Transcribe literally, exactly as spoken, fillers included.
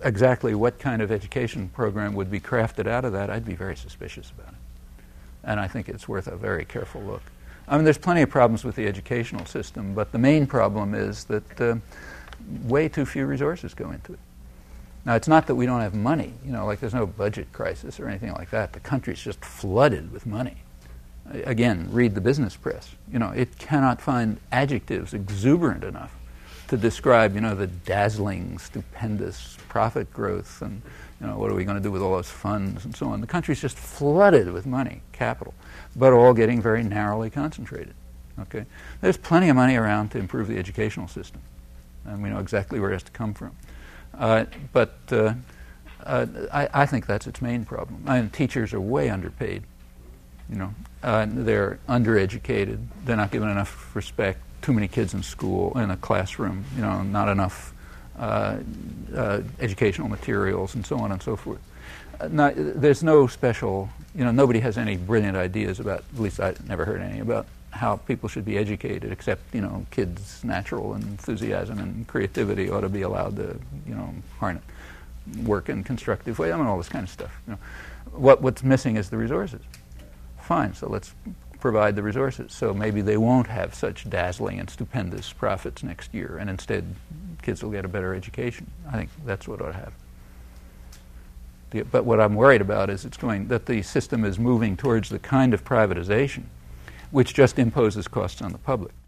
exactly what kind of education program would be crafted out of that, I'd be very suspicious about it. And I think it's worth a very careful look. I mean, there's plenty of problems with the educational system, but the main problem is that uh, way too few resources go into it. Now, it's not that we don't have money. You know, like there's no budget crisis or anything like that. The country's just flooded with money. Again, read the business press. You know, it cannot find adjectives exuberant enough to describe, you know, the dazzling, stupendous profit growth and, you know, what are we going to do with all those funds and so on. The country's just flooded with money, capital, but all getting very narrowly concentrated. Okay? There's plenty of money around to improve the educational system, and we know exactly where it has to come from. Uh, but uh, uh, I, I think that's its main problem. I mean, teachers are way underpaid. You know, uh, they're undereducated. They're not given enough respect. Too many kids in school, in a classroom. You know, not enough uh, uh, educational materials, and so on and so forth. Uh, not, there's no special. You know, nobody has any brilliant ideas about. At least I never heard any about how people should be educated, except, you know, kids' natural enthusiasm and creativity ought to be allowed to, you know, harness, work in constructive ways. I mean, all this kind of stuff. You know, what what's missing is the resources. Fine, so let's provide the resources. So maybe they won't have such dazzling and stupendous profits next year, and instead kids will get a better education. I think that's what ought to happen. The, but what I'm worried about is it's going that the system is moving towards the kind of privatization which just imposes costs on the public.